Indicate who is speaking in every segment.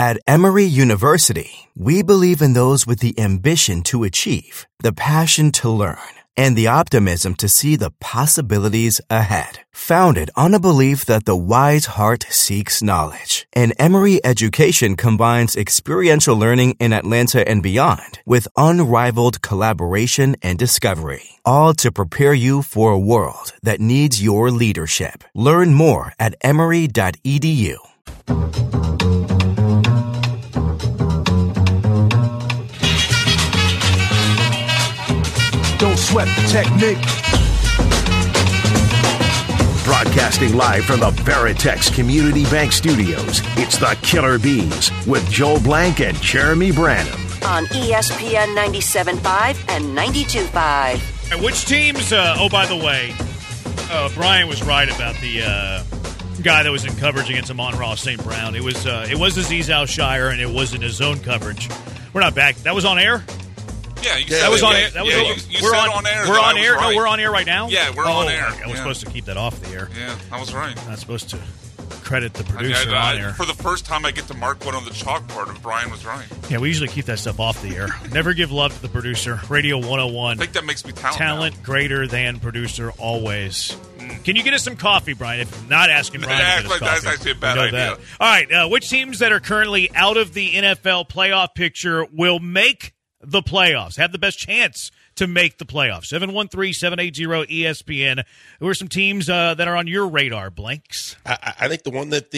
Speaker 1: At Emory University, we believe in those with the ambition to achieve, the passion to learn, and the optimism to see the possibilities ahead. Founded on a belief that the wise heart seeks knowledge, and Emory education combines experiential learning in Atlanta and beyond with unrivaled collaboration and discovery, all to prepare you for a world that needs your leadership. Learn more at emory.edu.
Speaker 2: Don't sweat the technique.
Speaker 3: Broadcasting live from the Veritex Community Bank Studios, it's the Killer Bees with Joel Blank and Jeremy Branham.
Speaker 4: On ESPN 97.5 and 92.5.
Speaker 5: And which teams, by the way, Brian was right about the guy that was in coverage against Amon-Ra St. Brown. It was Aziz Al-Shire, and it was in his zone coverage. We're not back. That was on air?
Speaker 6: Yeah, you
Speaker 5: that was on air.
Speaker 6: That was
Speaker 5: you
Speaker 6: said on air.
Speaker 5: We're on air.
Speaker 6: Right.
Speaker 5: No, we're on air right now.
Speaker 6: Yeah, we're on air.
Speaker 5: I was supposed to keep that off the air.
Speaker 6: Yeah, I was right.
Speaker 5: Not supposed to credit the producer on air.
Speaker 6: For the first time, I get to mark one on the chalkboard if Brian was right.
Speaker 5: Yeah, we usually keep that stuff off the air. Never give love to the producer. Radio 101.
Speaker 6: I think that makes me talented.
Speaker 5: Talent greater than producer always. Can you get us some coffee, Brian? If not asking Brian to get us coffee.
Speaker 6: That's actually a bad idea.
Speaker 5: All right, which teams that are currently out of the NFL playoff picture will make the playoffs, have the best chance to make the playoffs? 713-780-ESPN. Who are some teams that are on your radar, Blanks?
Speaker 7: I think the one that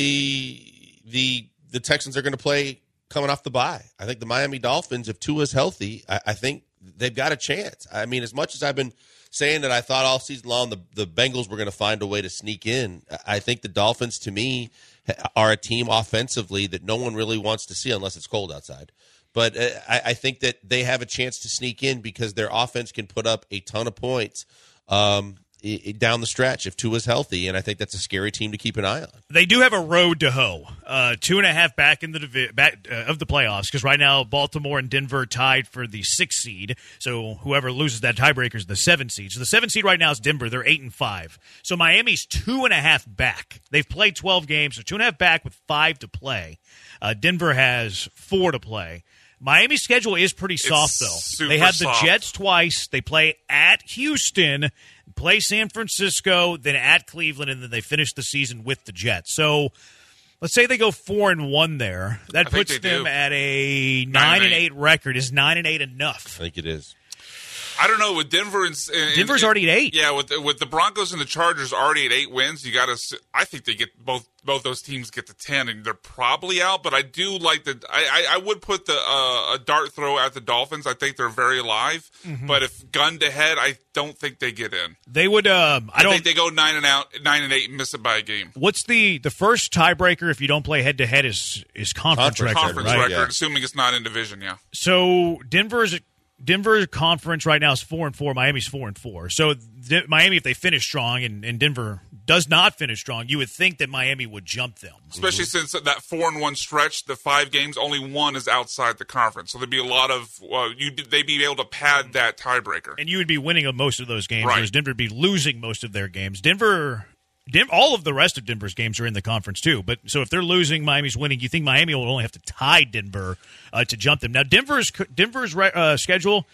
Speaker 7: the Texans are going to play coming off the bye. I think the Miami Dolphins, if Tua's healthy, I think they've got a chance. I mean, as much as I've been saying that I thought all season long the Bengals were going to find a way to sneak in, I think the Dolphins, to me, are a team offensively that no one really wants to see unless it's cold outside. But I think that they have a chance to sneak in because their offense can put up a ton of points down the stretch if Tua's healthy, and I think that's a scary team to keep an eye on.
Speaker 5: They do have a road to hoe. 2.5 back in the of the playoffs, because right now Baltimore and Denver tied for the 6th seed. So whoever loses that tiebreaker is the 7th seed. So the 7th seed right now is Denver. They're 8-5. So Miami's 2.5 back. They've played 12 games, so 2.5 back with 5 to play. Denver has 4 to play. Miami's schedule is pretty soft, though. They have the Jets twice. They play at Houston, play San Francisco, then at Cleveland, and then they finish the season with the Jets. So let's say they go 4-1 there. That puts them at a 9-8 record. Is 9-8 enough?
Speaker 7: I think it is.
Speaker 6: I don't know with Denver and
Speaker 5: Denver's already at 8.
Speaker 6: Yeah, with the Broncos and the Chargers already at 8 wins, you got to. I think they get both those teams get to 10, and they're probably out. But I do like the. I would put the a dart throw at the Dolphins. I think they're very alive. Mm-hmm. But if gunned to head, I don't think they get in.
Speaker 5: They would. I
Speaker 6: think they go 9-8, and miss it by a game.
Speaker 5: What's the first tiebreaker if you don't play head to head is conference record,
Speaker 6: conference
Speaker 5: right?
Speaker 6: record,
Speaker 5: Yeah.
Speaker 6: assuming it's not in division. Yeah.
Speaker 5: So Denver's conference right now is 4-4. Miami's 4-4. So Miami, if they finish strong, and Denver does not finish strong, you would think that Miami would jump them.
Speaker 6: Especially since that 4-1 stretch, the 5 games, only one is outside the conference. So there'd be a lot of they'd be able to pad that tiebreaker,
Speaker 5: and you would be winning most of those games,
Speaker 6: right.
Speaker 5: Whereas Denver would be losing most of their games. All of the rest of Denver's games are in the conference too. But so if they're losing, Miami's winning. You think Miami will only have to tie Denver to jump them? Now Denver's schedule.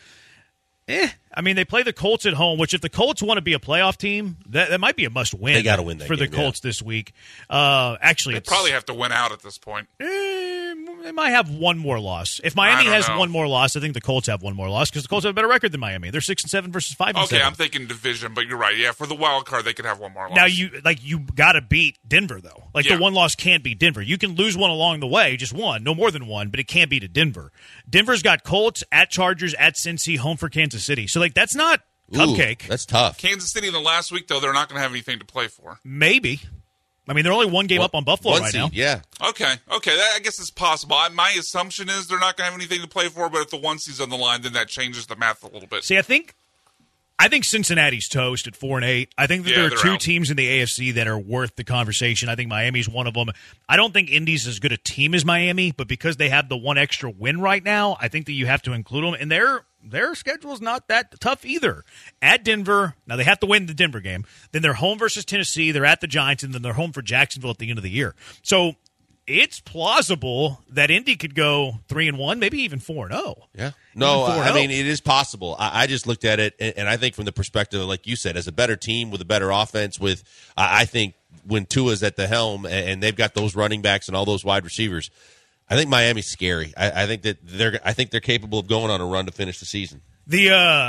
Speaker 5: I mean, they play the Colts at home, which if the Colts want to be a playoff team, that might be a must-win.
Speaker 7: They got to win that
Speaker 5: for
Speaker 7: game,
Speaker 5: the Colts this week. Actually,
Speaker 6: they probably have to win out at this point.
Speaker 5: They might have one more loss. If Miami has one more loss, I think the Colts have one more loss because the Colts have a better record than Miami. They're 6-7 versus 5-7.
Speaker 6: Okay, I'm thinking division, but you're right. Yeah, for the wild card, they could have one more loss.
Speaker 5: Now you got to beat Denver though. The one loss can't beat Denver. You can lose one along the way, just one, no more than one, but it can't beat a Denver. Denver's got Colts at Chargers at Cincy, home for Kansas City. So that's not cupcake.
Speaker 7: That's tough.
Speaker 6: Kansas City in the last week though, they're not going to have anything to play for.
Speaker 5: Maybe. I mean, they're only one game up on Buffalo right now.
Speaker 7: Yeah.
Speaker 6: Okay. I guess it's possible. My assumption is they're not going to have anything to play for, but if the 1 seed's on the line, then that changes the math a little bit.
Speaker 5: See, I think Cincinnati's toast at 4-8. I think that there are 2 teams in the AFC that are worth the conversation. I think Miami's one of them. I don't think Indy's as good a team as Miami, but because they have the one extra win right now, I think that you have to include them. And their schedule's not that tough either. At Denver, now they have to win the Denver game. Then they're home versus Tennessee. They're at the Giants, and then they're home for Jacksonville at the end of the year. So it's plausible that Indy could go 3-1, maybe even 4-0.
Speaker 7: Yeah. No,
Speaker 5: Even 4-0.
Speaker 7: I mean, it is possible. I just looked at it, and I think from the perspective, like you said, as a better team with a better offense, I think when Tua's at the helm and they've got those running backs and all those wide receivers, I think Miami's scary. I think they're capable of going on a run to finish the season.
Speaker 5: Do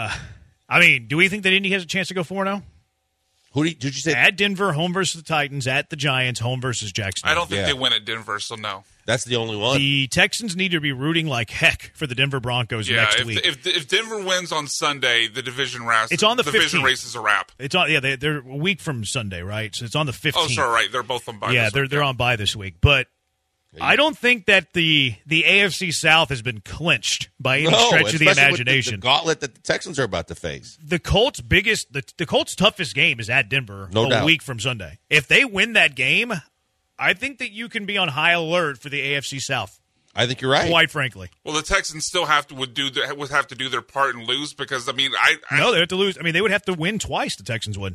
Speaker 5: we think that Indy has a chance to go 4-0?
Speaker 7: Did you say?
Speaker 5: At Denver, home versus the Titans. At the Giants, home versus Jacksonville.
Speaker 6: I don't think they win at Denver, so no.
Speaker 7: That's the only one.
Speaker 5: The Texans need to be rooting like heck for the Denver Broncos next week.
Speaker 6: If Denver wins on Sunday, the division race.
Speaker 5: It's on the 15th.
Speaker 6: Division race is a wrap.
Speaker 5: It's on. Yeah, they're a week from Sunday, right? So it's on the 15th.
Speaker 6: Oh, sorry, right. They're both on bye.
Speaker 5: Yeah, they're on bye this week, but. I don't think that the AFC South has been clinched by any stretch of the imagination.
Speaker 7: With the gauntlet that the Texans are about to face.
Speaker 5: The Colts' toughest game is at Denver
Speaker 7: doubt.
Speaker 5: Week from Sunday. If they win that game, I think that you can be on high alert for the AFC South.
Speaker 7: I think you're right.
Speaker 5: Quite frankly.
Speaker 6: Well, the Texans still would have to do their part and lose because they
Speaker 5: have to lose. I mean, they would have to win twice. The Texans would.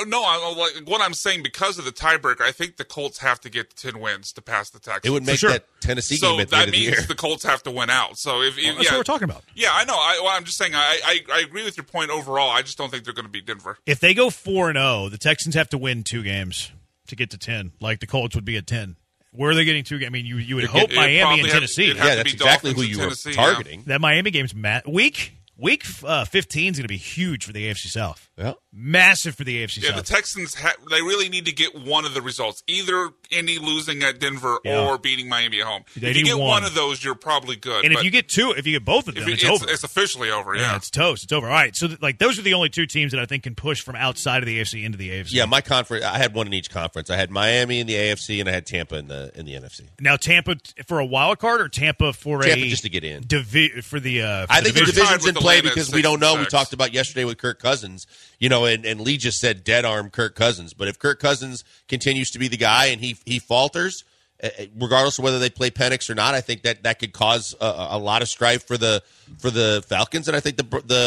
Speaker 6: What I'm saying, because of the tiebreaker, I think the Colts have to get 10 wins to pass the Texans.
Speaker 7: It would make that Tennessee game at the end of the year.
Speaker 6: So that means the Colts have to win out. So
Speaker 5: that's what we're talking about.
Speaker 6: Yeah, I know. I'm just saying. I agree with your point overall. I just don't think they're going to beat Denver.
Speaker 5: If they go 4-0, the Texans have to win 2 games to get to 10. Like the Colts would be at 10. Where are they getting 2 games? I mean, you would hope Miami and Tennessee.
Speaker 7: Yeah, that's exactly who you were targeting.
Speaker 5: Yeah. That Miami game's Week 15 is going to be huge for the AFC South.
Speaker 7: Yeah.
Speaker 5: Massive for the AFC South.
Speaker 6: Yeah, the Texans, they really need to get one of the results. Either Indy losing at Denver or beating Miami at home. If you get one of those, you're probably good.
Speaker 5: And if you get both of them, it's over.
Speaker 6: It's officially over, yeah.
Speaker 5: It's toast. It's over. All right, so those are the only 2 teams that I think can push from outside of the AFC into the AFC.
Speaker 7: Yeah, my conference, I had one in each conference. I had Miami in the AFC, and I had Tampa in the NFC.
Speaker 5: Now, Tampa for a wild card or Tampa
Speaker 7: just to get in?
Speaker 5: For the
Speaker 7: I think the division's in play because we don't know.
Speaker 6: 6-6.
Speaker 7: We talked about yesterday with Kirk Cousins, and Lee just said dead arm Kirk Cousins. But if Kirk Cousins continues to be the guy and he falters, regardless of whether they play Penix or not, I think that could cause a lot of strife for the Falcons. And I think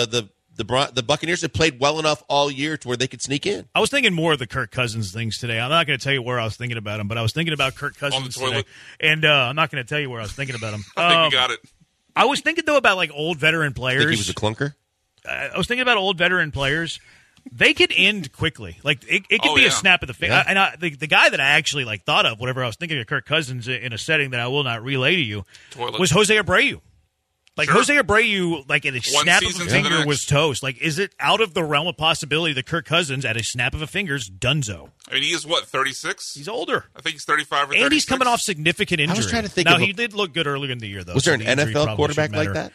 Speaker 7: the Buccaneers have played well enough all year to where they could sneak in.
Speaker 5: I was thinking more of the Kirk Cousins things today. I'm not going to tell you where I was thinking about him, but I was thinking about Kirk Cousins
Speaker 6: on the toilet.
Speaker 5: Today. And I'm not going to tell you where I was thinking about him.
Speaker 6: I think you got it.
Speaker 5: I was thinking, though, about old veteran players.
Speaker 7: Think he was a clunker?
Speaker 5: I was thinking about old veteran players. They could end quickly. It could be a snap of the finger.
Speaker 7: Yeah.
Speaker 5: And the guy that I actually thought of, whenever I was thinking of Kirk Cousins in a setting that I will not relay to you, was Jose Abreu. Sure. Jose Abreu, at a snap of a finger, was toast. Is it out of the realm of possibility that Kirk Cousins, at a snap of a finger, is donezo?
Speaker 6: I mean, he is, 36?
Speaker 5: He's older.
Speaker 6: I think he's 35 or 36.
Speaker 5: And he's coming off significant injury.
Speaker 7: I was trying to think
Speaker 5: he did look good earlier in the year, though.
Speaker 7: Was there an NFL quarterback like that?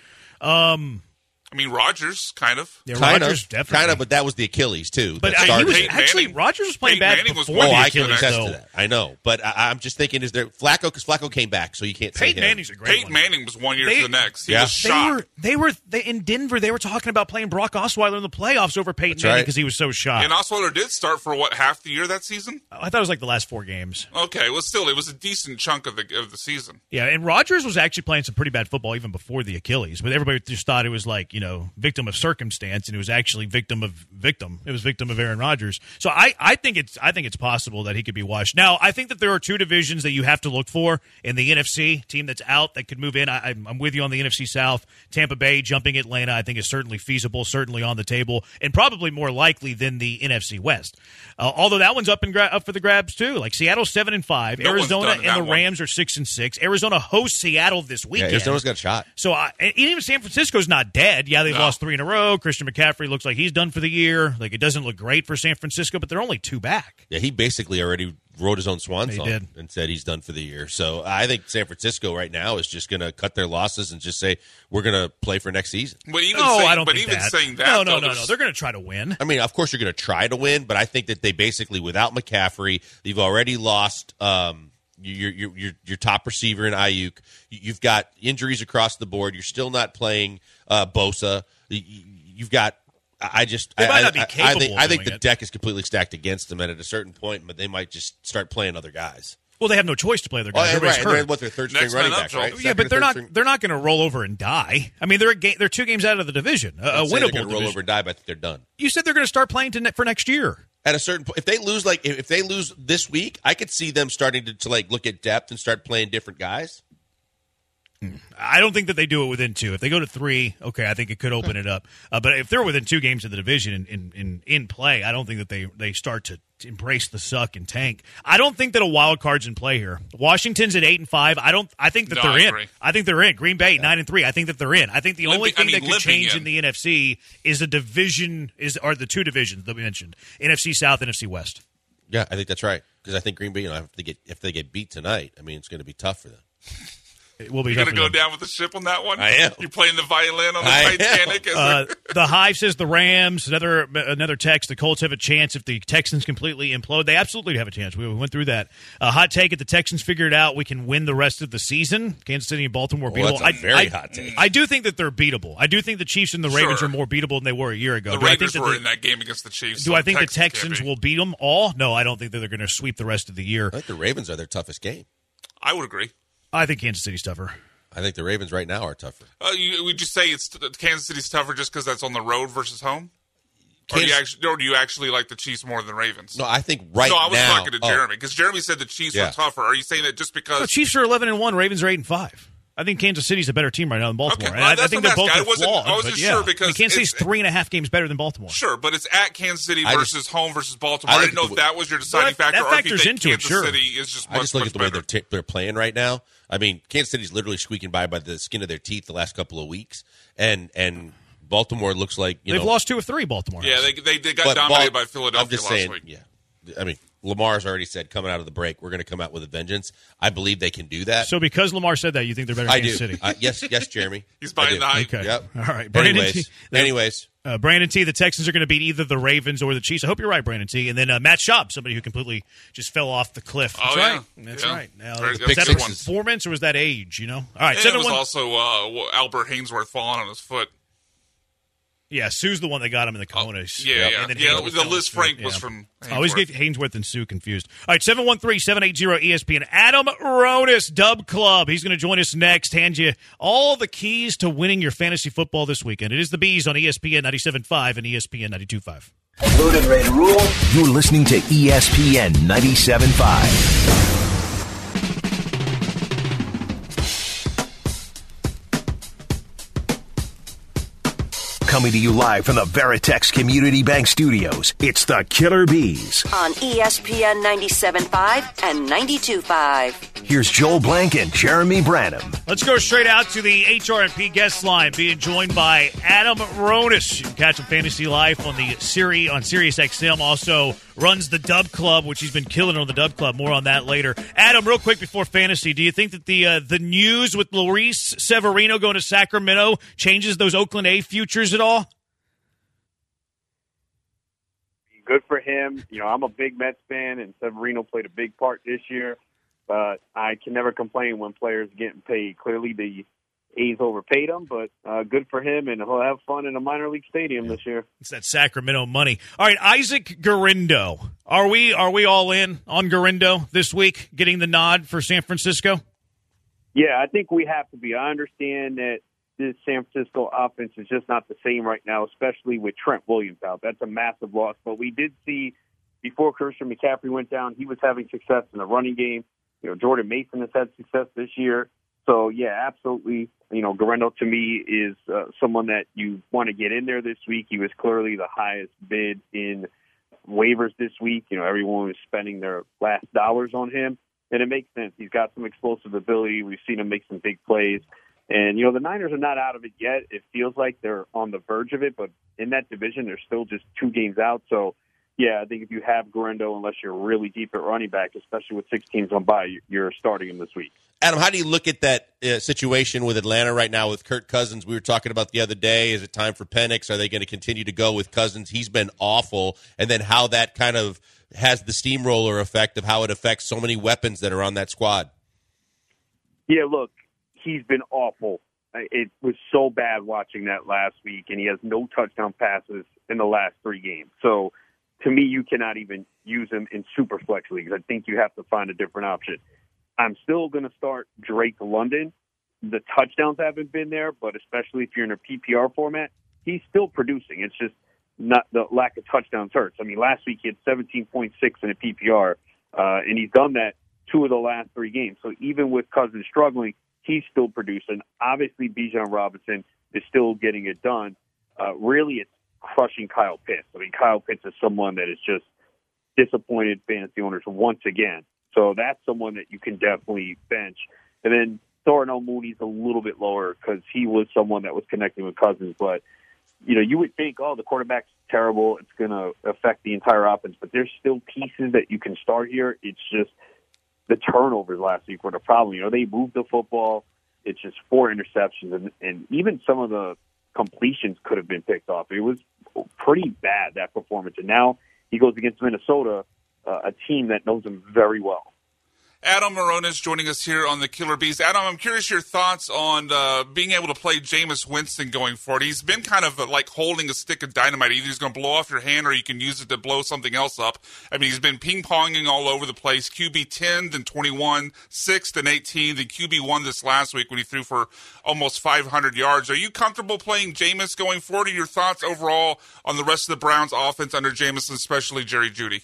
Speaker 6: I mean, Rodgers, kind of.
Speaker 5: Yeah, Rodgers, definitely.
Speaker 7: Kind of, but that was the Achilles, too.
Speaker 5: But Rodgers was playing bad before the Achilles, though.
Speaker 7: I know, but I'm just thinking, is there Flacco? Because Flacco came back, so you can't say
Speaker 5: Peyton Manning's a great
Speaker 6: one. Peyton Manning was 1 year to the next. He was shot.
Speaker 5: They were in Denver. They were talking about playing Brock Osweiler in the playoffs over Peyton Manning because he was so shot.
Speaker 6: And Osweiler did start for, half the year that season?
Speaker 5: I thought it was the last 4 games.
Speaker 6: Okay, well, still, it was a decent chunk of the season.
Speaker 5: Yeah, and Rodgers was actually playing some pretty bad football even before the Achilles, but everybody just thought it was victim of circumstance, and it was actually victim of Aaron Rodgers. So I think it's possible that he could be washed. Now, I think that there are 2 divisions that you have to look for in the NFC. Team that's out that could move in. I'm with you on the NFC South. Tampa Bay jumping Atlanta, I think, is certainly feasible, certainly on the table, and probably more likely than the NFC West. Although that one's up for the grabs too. Seattle's 7-5, Arizona and the Rams are 6-6. Arizona hosts Seattle this weekend.
Speaker 7: Yeah, Arizona's got a shot.
Speaker 5: So even San Francisco's not dead. Yeah, they've lost 3 in a row. Christian McCaffrey looks like he's done for the year. It doesn't look great for San Francisco, but they're only 2 back.
Speaker 7: Yeah, he basically already wrote his own swan song and said he's done for the year. So I think San Francisco right now is just going to cut their losses and just say we're going to play for next season.
Speaker 6: But saying that,
Speaker 5: no. They're going to try to win.
Speaker 7: I mean, of course you're going to try to win, but I think that they basically, without McCaffrey, they've already lost your top receiver in Ayuk. You've got injuries across the board. You're still not playing Bosa. You've got. I think the deck is completely stacked against them, and at a certain point, but they might just start playing other guys.
Speaker 5: Well, they have no choice to play other guys.
Speaker 7: Right. They're their third string running back, right?
Speaker 5: Yeah, but they're not going to roll over and die. I mean, they're 2 games out of the division, a winnable division.
Speaker 7: Roll over and die, but I think they're done.
Speaker 5: You said they're going to start playing for next year.
Speaker 7: At a certain point, if they lose this week, I could see them starting to like look at depth and start playing different guys.
Speaker 5: I don't think that they do it within 2. If they go to 3, okay, I think it could open it up. But if they're within 2 games of the division in play, I don't think that they start to embrace the suck and tank. I don't think that a wild card's in play here. Washington's at 8-5. I think that they're in. I think they're in. Green Bay 9-3. I think that they're in. I think the only thing that could change in the NFC is a division are the 2 divisions that we mentioned: NFC South, NFC West.
Speaker 7: Yeah, I think that's right because I think Green Bay, if they get beat tonight, I mean it's going to be tough for them.
Speaker 5: You're
Speaker 6: going to go down with the ship on that one?
Speaker 7: I am.
Speaker 6: You're playing the violin on the Titanic?
Speaker 5: The Hive says the Rams. Another text. The Colts have a chance if the Texans completely implode. They absolutely have a chance. We went through that. Hot take: if the Texans figure it out, we can win the rest of the season. Kansas City and Baltimore beatable.
Speaker 7: That's a very hot take.
Speaker 5: I do think that they're beatable. I do think the Chiefs and the Ravens are more beatable than they were a year ago.
Speaker 6: The Raiders were in that game against the Chiefs.
Speaker 5: Do I think the Texans will beat them all? No, I don't think that they're going to sweep the rest of the year.
Speaker 7: I think the Ravens are their toughest game.
Speaker 6: I would agree.
Speaker 5: I think Kansas City's tougher.
Speaker 7: I think the Ravens right now are tougher.
Speaker 6: Would you say Kansas City's tougher just because that's on the road versus home? Or do you actually like the Chiefs more than the Ravens?
Speaker 7: No, I think now.
Speaker 6: No, I was talking to Jeremy because Jeremy said the Chiefs were tougher. Are you saying that just because?
Speaker 5: The Chiefs are 11-1, Ravens are 8-5. I think Kansas City's a better team right now than Baltimore.
Speaker 6: Okay,
Speaker 5: I think they're both flawed.
Speaker 6: I wasn't sure because
Speaker 5: Kansas City's 3.5 games better than Baltimore.
Speaker 6: Sure, but it's at Kansas City versus home versus Baltimore. I didn't know if that was your deciding factor.
Speaker 5: That factors into
Speaker 6: Kansas
Speaker 5: it. Sure.
Speaker 6: City is just
Speaker 7: I just look at the
Speaker 6: better.
Speaker 7: way they're playing right now. I mean, Kansas City's literally squeaking by the skin of their teeth the last couple of weeks, and Baltimore looks like
Speaker 5: they've lost 2 of 3. Baltimore.
Speaker 6: Yeah, they got dominated by Philadelphia
Speaker 7: I'm just
Speaker 6: last
Speaker 7: saying,
Speaker 6: week.
Speaker 7: Yeah, I mean, Lamar's already said coming out of the break, we're going to come out with a vengeance. I believe they can do that.
Speaker 5: So because Lamar said that, you think they're better than Kansas City?
Speaker 7: Yes, Jeremy.
Speaker 6: He's buying the hype.
Speaker 5: Okay.
Speaker 7: Yep.
Speaker 5: All right.
Speaker 7: Anyways.
Speaker 5: Brandon T, the Texans are going to beat either the Ravens or the Chiefs. I hope you're right, Brandon T. And then Matt Schaub, somebody who completely just fell off the cliff. That's right. That's right. Now, was that performance or was that age, you know? All right.
Speaker 6: And it was also Albert Hainsworth falling on his foot.
Speaker 5: Yeah, Sue's the one that got him in the Cojones.
Speaker 6: Yeah. The Liz Frank was from Hainsworth.
Speaker 5: I always get Hainsworth and Sue confused. All right, 713-780-ESPN. Adam Ronis, Dub Club. He's going to join us next. Hand you all the keys to winning your fantasy football this weekend. It is the Bees on ESPN 97.5 and ESPN 92.5.
Speaker 2: Loaded, ready to roll.
Speaker 3: You're listening to ESPN 97.5. Coming to you live from the Veritex Community Bank Studios, it's the Killer Bees.
Speaker 4: On ESPN 97.5 and 92.5.
Speaker 3: Here's Joel Blank and Jeremy Branham.
Speaker 5: Let's go straight out to the HRMP guest line, being joined by Adam Ronis. You can catch him Fantasy Life on Sirius XM. Also runs the Dub Club, which he's been killing on the Dub Club. More on that later. Adam, real quick before fantasy, do you think that the news with Luis Severino going to Sacramento changes those Oakland A futures at all?
Speaker 8: Good for him. You know, I'm a big Mets fan, and Severino played a big part this year. But I can never complain when players are getting paid. Clearly, the A's overpaid him, but good for him, and he'll have fun in a minor league stadium this year.
Speaker 5: It's that Sacramento money. All right, Isaac Guerrero. Are we all in on Guerrero this week, getting the nod for San Francisco?
Speaker 8: Yeah, I think we have to be. I understand that this San Francisco offense is just not the same right now, especially with Trent Williams out. That's a massive loss. But we did see before Christian McCaffrey went down, he was having success in the running game. You know, Jordan Mason has had success this year. So, yeah, absolutely. You know, Guerrero to me is someone that you want to get in there this week. He was clearly the highest bid in waivers this week. You know, everyone was spending their last dollars on him. And it makes sense. He's got some explosive ability. We've seen him make some big plays. And, you know, the Niners are not out of it yet. It feels like they're on the verge of it. But in that division, they're still just 2 games out. So, yeah, I think if you have Guerrero, unless you're really deep at running back, especially with 6 teams on bye, you're starting him this week.
Speaker 7: Adam, how do you look at that situation with Atlanta right now with Kirk Cousins? We were talking about the other day. Is it time for Penix? Are they going to continue to go with Cousins? He's been awful. And then how that kind of has the steamroller effect of how it affects so many weapons that are on that squad.
Speaker 8: Yeah, look, he's been awful. It was so bad watching that last week, and he has no touchdown passes in the last 3 games. So, to me, you cannot even use him in super flex leagues. I think you have to find a different option. I'm still going to start Drake London. The touchdowns haven't been there, but especially if you're in a PPR format, he's still producing. It's just not the lack of touchdowns hurts. I mean, last week he had 17.6 in a PPR, and he's done that 2 of the last 3 games. So even with Cousins struggling, he's still producing. Obviously, Bijan Robinson is still getting it done. Really, it's crushing Kyle Pitts. I mean, Kyle Pitts is someone that is just disappointed fantasy owners once again. So that's someone that you can definitely bench. And then Darnell Mooney's a little bit lower because he was someone that was connecting with Cousins. But, you would think, the quarterback's terrible. It's going to affect the entire offense. But there's still pieces that you can start here. It's just the turnovers last week were the problem. They moved the football. It's just 4 interceptions. And even some of the completions could have been picked off. It was pretty bad, that performance. And now he goes against Minnesota, a team that knows him very well.
Speaker 6: Adam Moronis joining us here on the Killer Bees. Adam, I'm curious your thoughts on being able to play Jameis Winston going forward. He's been kind of like holding a stick of dynamite. Either he's going to blow off your hand or you can use it to blow something else up. I mean, he's been ping-ponging all over the place. QB 10, then 21, 6th, and 18. The QB 1 this last week when he threw for almost 500 yards. Are you comfortable playing Jameis going forward? Or your thoughts overall on the rest of the Browns offense under Jameis, especially Jerry Jeudy?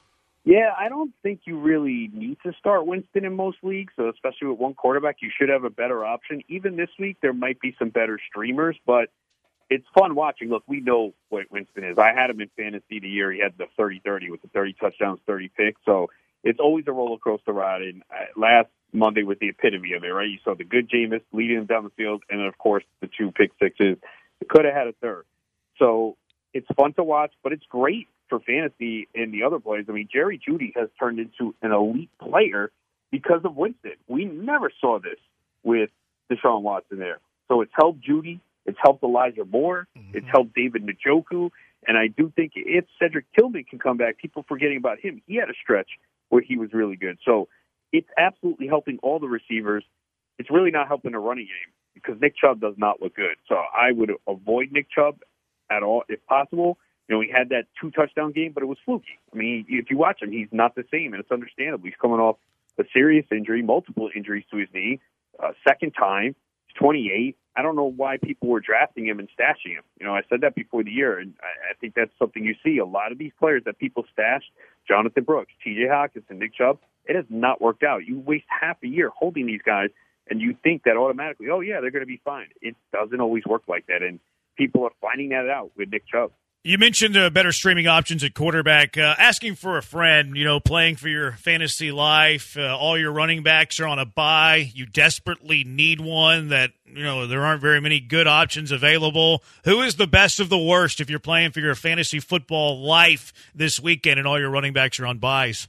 Speaker 8: Yeah, I don't think you really need to start Winston in most leagues, so especially with one quarterback, you should have a better option. Even this week, there might be some better streamers, but it's fun watching. Look, we know what Winston is. I had him in fantasy the year. He had the 30-30 with the 30 touchdowns, 30 picks, so it's always a roller coaster ride. And last Monday was the epitome of it, right? You saw the good Jameis leading him down the field, and then, of course, the 2 pick sixes. It could have had a third. So it's fun to watch, but it's great for fantasy and the other players. I mean, Jerry Jeudy has turned into an elite player because of Winston. We never saw this with Deshaun Watson there. So it's helped Jeudy. It's helped Elijah Moore. Mm-hmm. It's helped David Njoku. And I do think if Cedric Tillman can come back, people forgetting about him, he had a stretch where he was really good. So it's absolutely helping all the receivers. It's really not helping the running game because Nick Chubb does not look good. So I would avoid Nick Chubb at all if possible. He had that 2-touchdown game, but it was fluky. I mean, if you watch him, he's not the same, and it's understandable. He's coming off a serious injury, multiple injuries to his knee, second time. He's 28. I don't know why people were drafting him and stashing him. I said that before the year, and I think that's something you see. A lot of these players that people stashed, Jonathan Brooks, T.J. Hockenson, Nick Chubb, it has not worked out. You waste half a year holding these guys, and you think that automatically, oh, yeah, they're going to be fine. It doesn't always work like that, and people are finding that out with Nick Chubb.
Speaker 5: You mentioned better streaming options at quarterback. Asking for a friend, playing for your fantasy life. All your running backs are on a bye. You desperately need one that, there aren't very many good options available. Who is the best of the worst if you're playing for your fantasy football life this weekend and all your running backs are on byes?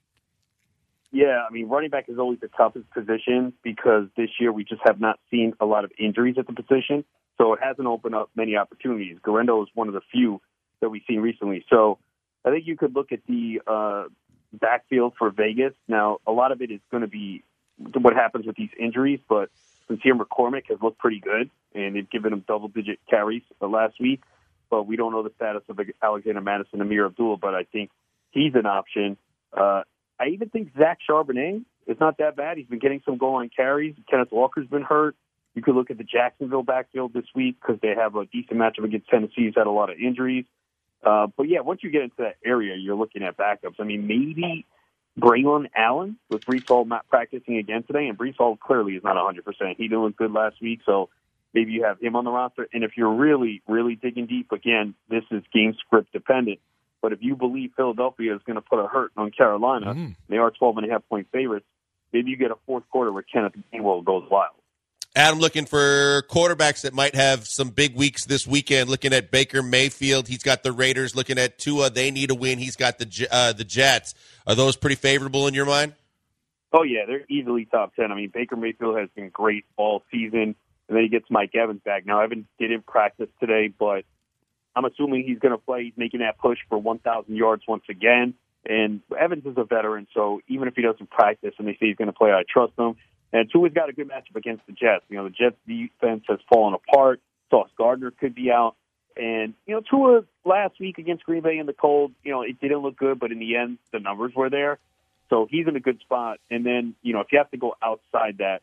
Speaker 8: Yeah, I mean, running back is always the toughest position because this year we just have not seen a lot of injuries at the position. So it hasn't opened up many opportunities. Garendo is one of the few that we've seen recently. So I think you could look at the backfield for Vegas. Now, a lot of it is going to be what happens with these injuries, but Sincere McCormick has looked pretty good, and they've given him double-digit carries last week. But we don't know the status of Alexander Madison and Amir Abdullah, but I think he's an option. I even think Zach Charbonnet is not that bad. He's been getting some goal line carries. Kenneth Walker's been hurt. You could look at the Jacksonville backfield this week because they have a decent matchup against Tennessee. He's had a lot of injuries. But, yeah, once you get into that area, you're looking at backups. I mean, maybe Braylon Allen with Breece Hall not practicing again today, and Breece Hall clearly is not 100%. He didn't look good last week, so maybe you have him on the roster. And if you're really, really digging deep, again, this is game script dependent. But if you believe Philadelphia is going to put a hurt on Carolina, they are 12.5-point favorites, maybe you get a fourth quarter where Kenneth Gainwell goes wild.
Speaker 7: Adam, looking for quarterbacks that might have some big weeks this weekend. Looking at Baker Mayfield, he's got the Raiders. Looking at Tua, they need a win. He's got the Jets. Are those pretty favorable in your mind?
Speaker 8: Oh, yeah, they're easily top 10. I mean, Baker Mayfield has been great all season, and then he gets Mike Evans back. Now, Evans didn't practice today, but I'm assuming he's going to play. He's making that push for 1,000 yards once again. And Evans is a veteran, so even if he doesn't practice and they say he's going to play, I trust him. And Tua's got a good matchup against the Jets. The Jets' defense has fallen apart. Sauce Gardner could be out. And, Tua last week against Green Bay in the cold, it didn't look good, but in the end, the numbers were there. So he's in a good spot. And then, if you have to go outside that,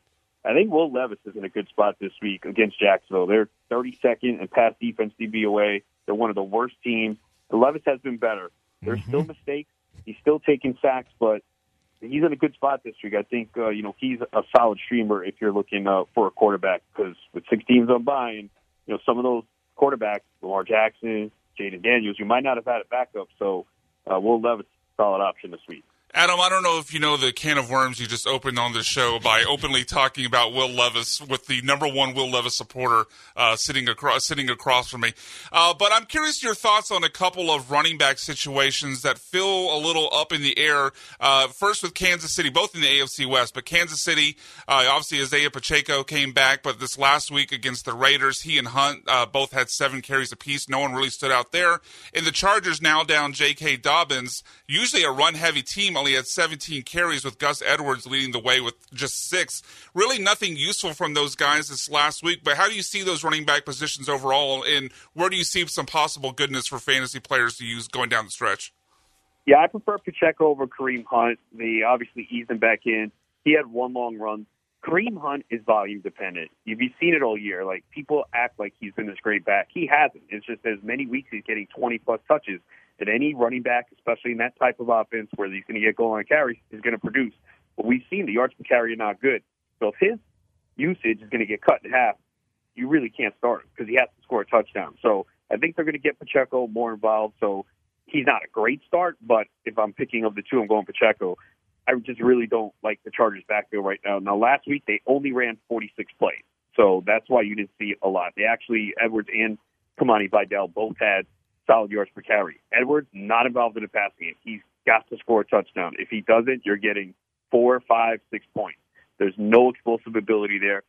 Speaker 8: I think Will Levis is in a good spot this week against Jacksonville. They're 32nd in pass defense DVOA. They're one of the worst teams. Levis has been better. There's still mistakes. He's still taking sacks, but he's in a good spot this week. I think, he's a solid streamer if you're looking for a quarterback, because with 6 teams on bye, and, some of those quarterbacks, Lamar Jackson, Jaden Daniels, you might not have had a backup. So Will Levis, solid option this week.
Speaker 6: Adam, I don't know if you know the can of worms you just opened on this show by openly talking about Will Levis with the number one Will Levis supporter sitting across from me. But I'm curious your thoughts on a couple of running back situations that feel a little up in the air. First with Kansas City, both in the AFC West, but Kansas City, obviously Isaiah Pacheco came back, but this last week against the Raiders, he and Hunt both had 7 carries apiece. No one really stood out there. And the Chargers now down J.K. Dobbins, usually a run-heavy team, only had 17 carries with Gus Edwards leading the way with just 6. Really nothing useful from those guys this last week, but how do you see those running back positions overall, and where do you see some possible goodness for fantasy players to use going down the stretch?
Speaker 8: Yeah, I prefer Pacheco over Kareem Hunt. They obviously eased him back in. He had 1 long run. Kareem Hunt is volume dependent. You've seen it all year. Like, people act like he's been this great back. He hasn't. It's just as many weeks he's getting 20-plus touches that any running back, especially in that type of offense where he's going to get goal line carries, is going to produce. But we've seen the yards per carry are not good. So if his usage is going to get cut in half, you really can't start him because he has to score a touchdown. So I think they're going to get Pacheco more involved. So he's not a great start, but if I'm picking of the two, I'm going Pacheco. I just really don't like the Chargers backfield right now. Now, last week they only ran 46 plays. So that's why you didn't see a lot. They actually, Edwards and Kamani Vidal both had solid yards per carry. Edwards, not involved in the passing game. He's got to score a touchdown. If he doesn't, you're getting 4, 5, 6 points. There's no explosive ability there.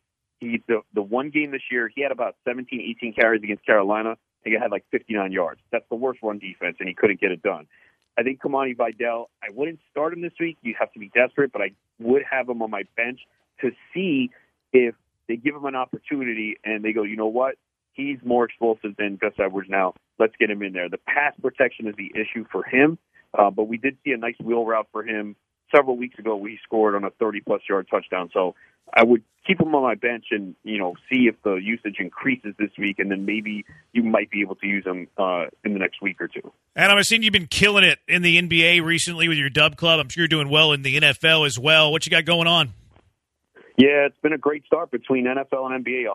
Speaker 8: The one game this year, he had about 17, 18 carries against Carolina. I think he had like 59 yards. That's the worst run defense, and he couldn't get it done. I think Kamani Vidal, I wouldn't start him this week. You have to be desperate, but I would have him on my bench to see if they give him an opportunity and they go, you know what? He's more explosive than Gus Edwards now. Let's get him in there. The pass protection is the issue for him, but we did see a nice wheel route for him several weeks ago where he scored on a 30-plus yard touchdown. So I would keep him on my bench and, see if the usage increases this week, and then maybe you might be able to use him in the next week or two.
Speaker 5: Adam, I've seen you've been killing it in the NBA recently with your Dub Club. I'm sure you're doing well in the NFL as well. What you got going on?
Speaker 8: Yeah, it's been a great start between NFL and NBA.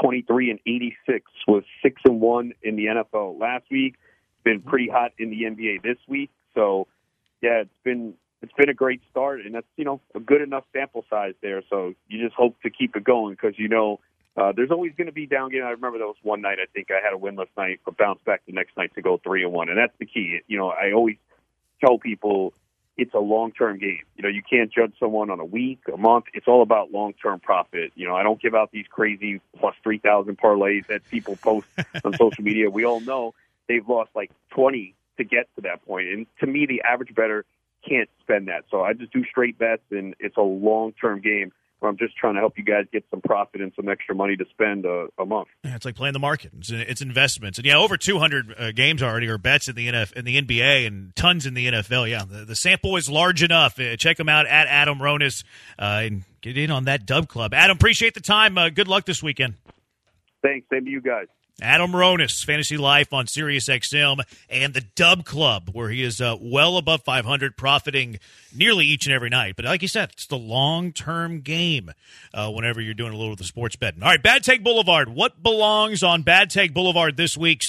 Speaker 8: 123-86 was 6-1 in the NFL last week. Been pretty hot in the NBA this week. So, yeah, it's been a great start, and that's a good enough sample size there. So you just hope to keep it going because there's always going to be down games. I remember there was one night I think I had a winless night, but bounced back the next night to go 3-1, and that's the key. I always tell people it's a long-term game. You can't judge someone on a week, a month. It's all about long-term profit. I don't give out these crazy plus 3,000 parlays that people post on social media. We all know they've lost like 20 to get to that point. And to me, the average bettor can't spend that. So I just do straight bets, and it's a long-term game where I'm just trying to help you guys get some profit and some extra money to spend a month. Yeah,
Speaker 5: it's like playing the market. It's investments. And, over 200 games already, or bets in the NBA and tons in the NFL. Yeah, the sample is large enough. Check them out at Adam Ronis and get in on that Dub Club. Adam, appreciate the time. Good luck this weekend.
Speaker 8: Thanks. Same to you guys.
Speaker 5: Adam Ronis, Fantasy Life on SiriusXM, and the Dub Club, where he is well above 500, profiting nearly each and every night. But like you said, it's the long-term game whenever you're doing a little of the sports betting. All right, Bad Take Boulevard. What belongs on Bad Take Boulevard this week?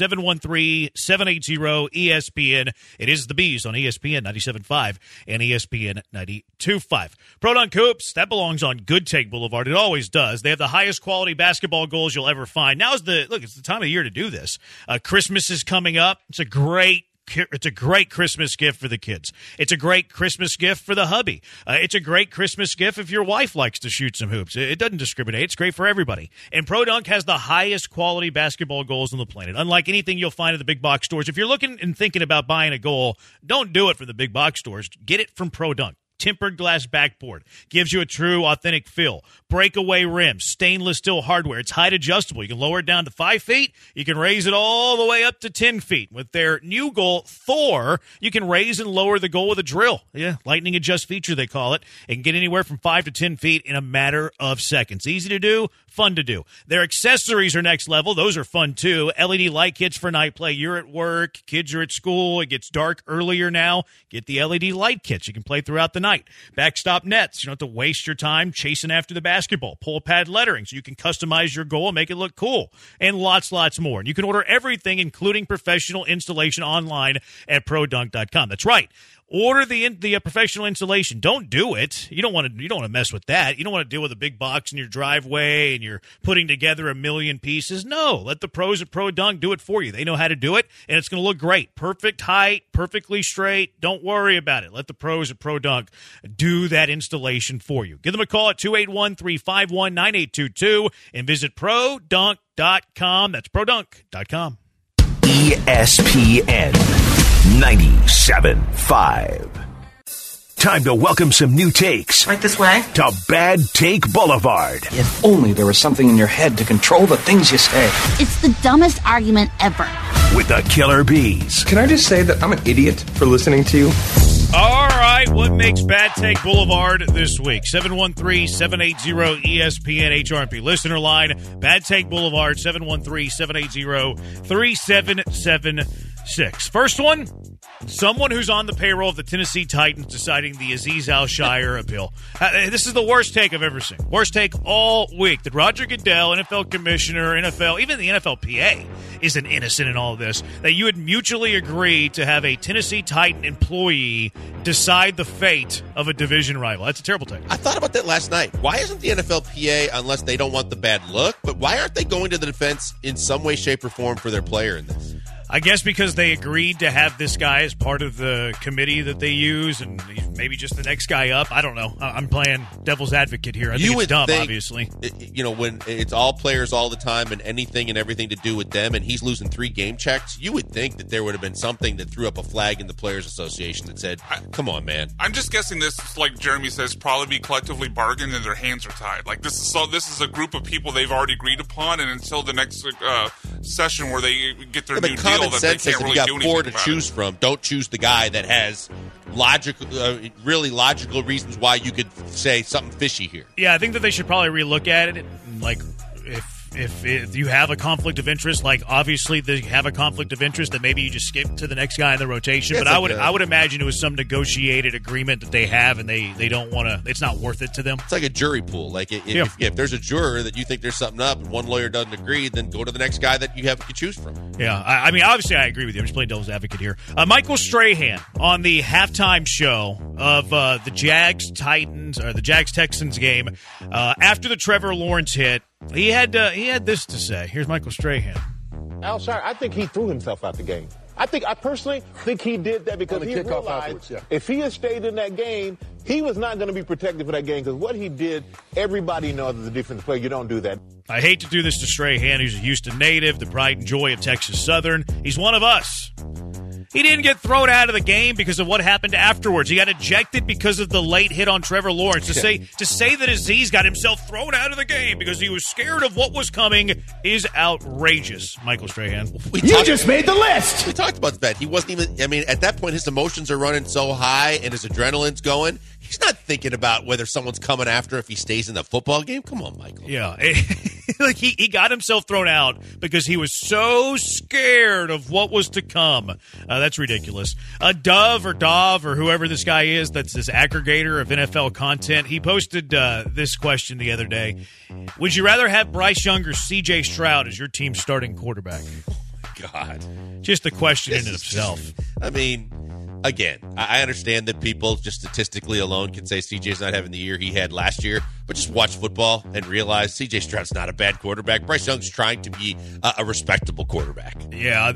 Speaker 5: 713-780-ESPN. It is the Bees on ESPN 97.5 and ESPN 92.5. Pro Dunk Hoops, that belongs on Good Take Boulevard. It always does. They have the highest quality basketball goals you'll ever find. It's the time of year to do this. Christmas is coming up. It's a great Christmas gift for the kids. It's a great Christmas gift for the hubby. It's a great Christmas gift if your wife likes to shoot some hoops. It doesn't discriminate. It's great for everybody. And Pro Dunk has the highest quality basketball goals on the planet. Unlike anything you'll find at the big box stores, if you're looking and thinking about buying a goal, don't do it from the big box stores. Get it from Pro Dunk. tempered glass backboard. Gives you a true, authentic feel. Breakaway rims, stainless steel hardware. It's height adjustable. You can lower it down to 5 feet. You can raise it all the way up to 10 feet. With their new goal, Thor, you can raise and lower the goal with a drill. Yeah, lightning adjust feature, they call it. It can get anywhere from 5 to 10 feet in a matter of seconds. Easy to do, fun to do. Their accessories are next level. Those are fun, too. LED light kits for night play. You're at work. Kids are at school. It gets dark earlier now. Get the LED light kits. You can play throughout the night. Backstop nets. You don't have to waste your time chasing after the basketball. Pull pad lettering so you can customize your goal and make it look cool. And lots more. And you can order everything, including professional installation, online at ProDunk.com. That's right. Order the professional installation. Don't do it. You don't want to mess with that. You don't want to deal with a big box in your driveway and you're putting together a million pieces. No, let the pros at Pro Dunk do it for you. They know how to do it, and it's going to look great. Perfect height, perfectly straight. Don't worry about it. Let the pros at Pro Dunk do that installation for you. Give them a call at 281-351-9822 and visit ProDunk.com. That's ProDunk.com.
Speaker 3: ESPN 97.5. Time to welcome some new takes.
Speaker 2: Right this way.
Speaker 3: To Bad Take Boulevard.
Speaker 9: If only there was something in your head to control the things you say.
Speaker 10: It's the dumbest argument ever.
Speaker 3: With the Killer Bees.
Speaker 11: Can I just say that I'm an idiot for listening to you?
Speaker 5: All right, what makes Bad Take Boulevard this week? 713-780-ESPN HRP listener line. Bad Take Boulevard, 713-780-3776. First one, someone who's on the payroll of the Tennessee Titans deciding the Azeez Al-Shaair appeal. This is the worst take I've ever seen. Worst take all week. That Roger Goodell, NFL commissioner, NFL, even the NFLPA isn't innocent in all of this. That you would mutually agree to have a Tennessee Titan employee decide the fate of a division rival. That's a terrible take.
Speaker 7: I thought about that last night. Why isn't the NFLPA, unless they don't want the bad look, but why aren't they going to the defense in some way, shape, or form for their player in this?
Speaker 5: I guess because they agreed to have this guy as part of the committee that they use, and maybe just the next guy up. I don't know. I'm playing devil's advocate here. I think it's dumb, obviously.
Speaker 7: When it's all players all the time and anything and everything to do with them, and he's losing 3 game checks, you would think that there would have been something that threw up a flag in the Players Association that said, come on, man.
Speaker 6: I'm just guessing this, like Jeremy says, probably be collectively bargained and their hands are tied. Like this is a group of people they've already agreed upon, and until the next session where they get their new deal, that they can't really do anything about it.
Speaker 7: You got 4 to choose from. Don't choose the guy that has really logical reasons why you could say something fishy here.
Speaker 5: Yeah, I think that they should probably relook at it. Like, if you have a conflict of interest, like obviously they have a conflict of interest, then maybe you just skip to the next guy in the rotation. But I would imagine it was some negotiated agreement that they have, and they don't want to. It's not worth it to them.
Speaker 7: It's like a jury pool. Like if there's a juror that you think there's something up, and one lawyer doesn't agree, then go to the next guy that you have to choose from.
Speaker 5: Yeah, I mean, obviously I agree with you. I'm just playing devil's advocate here. Michael Strahan on the halftime show of the Jags-Texans game after the Trevor Lawrence hit. He had this to say. Here's Michael Strahan.
Speaker 12: Al-Shaair, I think he threw himself out the game. I personally think he did that because he realized if he had stayed in that game, he was not going to be protected for that game because what he did, everybody knows as a defensive player, you don't do that.
Speaker 5: I hate to do this to Strahan, who's a Houston native, the pride and joy of Texas Southern. He's one of us. He didn't get thrown out of the game because of what happened afterwards. He got ejected because of the late hit on Trevor Lawrence. To say that Azeez got himself thrown out of the game because he was scared of what was coming is outrageous, Michael Strahan.
Speaker 11: You just made the list.
Speaker 7: We talked about that. He wasn't even, at that point, his emotions are running so high and his adrenaline's going. He's not thinking about whether someone's coming after if he stays in the football game. Come on, Michael.
Speaker 5: Yeah. Like he got himself thrown out because he was so scared of what was to come. That's ridiculous. Dove or whoever this guy is, that's this aggregator of NFL content, he posted this question the other day. Would you rather have Bryce Young or C.J. Stroud as your team's starting quarterback?
Speaker 7: Oh, my God.
Speaker 5: Just the question in itself.
Speaker 7: Again, I understand that people just statistically alone can say CJ's not having the year he had last year, but just watch football and realize CJ Stroud's not a bad quarterback. Bryce Young's trying to be a respectable quarterback.
Speaker 5: Yeah,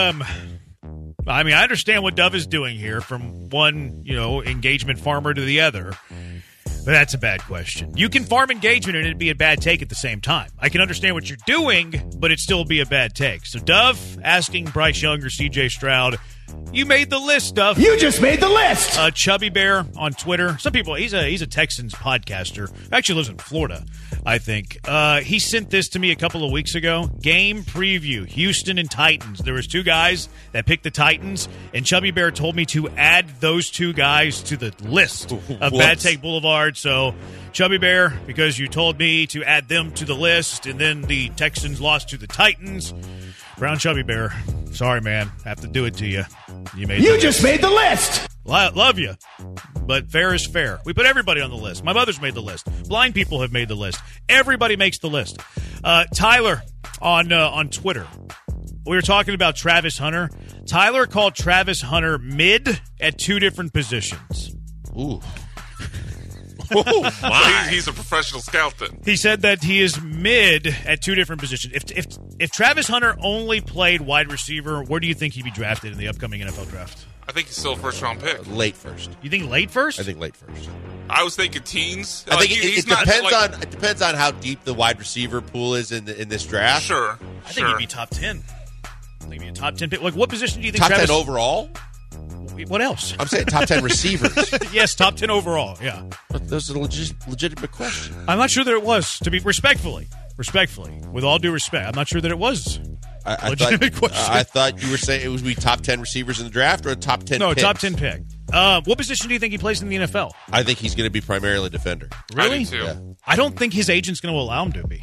Speaker 5: I understand what Dove is doing here from one, engagement farmer to the other. But that's a bad question. You can farm engagement and it'd be a bad take at the same time. I can understand what you're doing, but it'd still be a bad take. So Dove asking Bryce Young or C.J. Stroud, You made the list, Duff.
Speaker 11: You just made the list.
Speaker 5: Chubby Bear on Twitter. Some people, he's a Texans podcaster. Actually lives in Florida, I think. He sent this to me a couple of weeks ago. Game preview, Houston and Titans. There was 2 guys that picked the Titans, and Chubby Bear told me to add those 2 guys to the list of Bad Take Boulevard. So, Chubby Bear, because you told me to add them to the list, and then the Texans lost to the Titans. Brown Chubby Bear, sorry, man. Have to do it to you. You
Speaker 11: just made the list.
Speaker 5: Love you. But fair is fair. We put everybody on the list. My mother's made the list. Blind people have made the list. Everybody makes the list. Tyler on Twitter. We were talking about Travis Hunter. Tyler called Travis Hunter mid at 2 different positions.
Speaker 7: Ooh.
Speaker 6: He's a professional scout then.
Speaker 5: He said that he is mid at 2 different positions. If Travis Hunter only played wide receiver, where do you think he'd be drafted in the upcoming NFL draft?
Speaker 6: I think he's still a first-round pick.
Speaker 7: Late first.
Speaker 5: You think late first?
Speaker 7: I think late first.
Speaker 6: I was thinking teens.
Speaker 7: I think it depends on how deep the wide receiver pool is in this draft.
Speaker 6: Sure.
Speaker 5: I think he'd be top 10. I think he'd be a top 10 pick. Like, what position do you think
Speaker 7: top
Speaker 5: Travis...
Speaker 7: 10 overall?
Speaker 5: What else?
Speaker 7: I'm saying top 10 receivers.
Speaker 5: Yes, top 10 overall, yeah.
Speaker 7: But those are legitimate questions.
Speaker 5: I'm not sure that it was, to be respectfully, with all due respect. I'm not sure that it was
Speaker 7: a
Speaker 5: legitimate question.
Speaker 7: I thought you were saying it would be top 10 receivers in the draft or a top 10
Speaker 5: No,
Speaker 7: picks?
Speaker 5: top 10 pick. What position do you think he plays in the NFL?
Speaker 7: I think he's going to be primarily defender.
Speaker 5: Really?
Speaker 6: I do too.
Speaker 7: Yeah.
Speaker 5: I don't think his agent's going to allow him to be.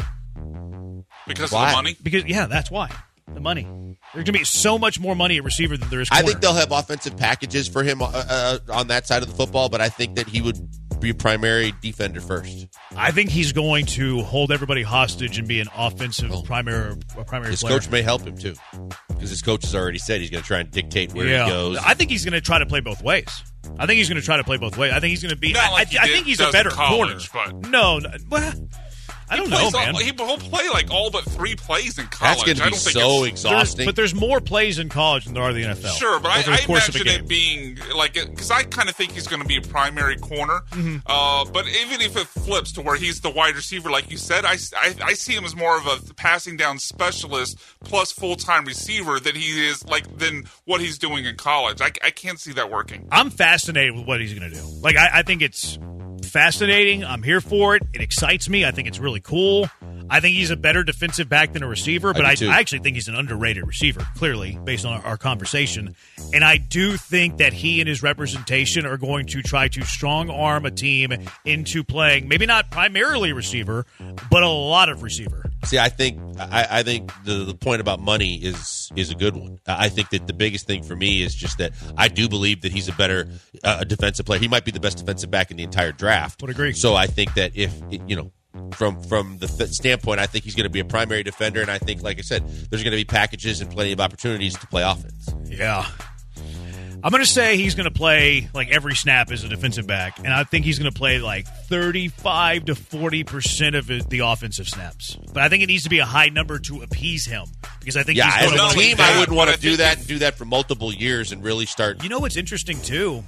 Speaker 6: Because
Speaker 7: Why?
Speaker 6: of the money?
Speaker 5: Because, yeah, that's why. The money. There's going to be so much more money at receiver than there is corner.
Speaker 7: I think they'll have offensive packages for him on that side of the football, but I think that he would be a primary defender first.
Speaker 5: I think he's going to hold everybody hostage and be an offensive primary
Speaker 7: His
Speaker 5: player.
Speaker 7: coach may help him, too, because his coach has already said he's going to try and dictate where he goes.
Speaker 5: I think he's going to try to play both ways. I think he's going to be. I think he's a better corner.
Speaker 6: But
Speaker 5: No, well, I don't know, man.
Speaker 6: He'll play like all but 3 plays in college.
Speaker 7: That's going to be so exhausting.
Speaker 5: But there's more plays in college than there are in the NFL.
Speaker 6: Sure, but I
Speaker 5: course
Speaker 6: imagine it being like, because I kind of think he's going to be a primary corner.
Speaker 5: Mm-hmm.
Speaker 6: But even if it flips to where he's the wide receiver, like you said, I see him as more of a passing down specialist plus full-time receiver than than what he's doing in college. I can't see that working.
Speaker 5: I'm fascinated with what he's going to do. Like, I think it's fascinating. I'm here for it. It excites me. I think it's really cool. I think he's a better defensive back than a receiver, but I actually think he's an underrated receiver, clearly, based on our conversation. And I do think that he and his representation are going to try to strong-arm a team into playing, maybe not primarily receiver, but a lot of receiver.
Speaker 7: See, I think the point about money is a good one. I think that the biggest thing for me is just that I do believe that he's a better defensive player. He might be the best defensive back in the entire draft.
Speaker 5: Would agree.
Speaker 7: So I think that from the standpoint, I think he's going to be a primary defender, and I think, like I said, there's going to be packages and plenty of opportunities to play offense.
Speaker 5: Yeah. I'm going to say he's going to play like every snap as a defensive back, and I think he's going to play like 35 to 40% of the offensive snaps. But I think it needs to be a high number to appease him, because I think he's
Speaker 7: as
Speaker 5: going
Speaker 7: a
Speaker 5: to
Speaker 7: team, I wouldn't want to do that for multiple years and really start.
Speaker 5: You know what's interesting too?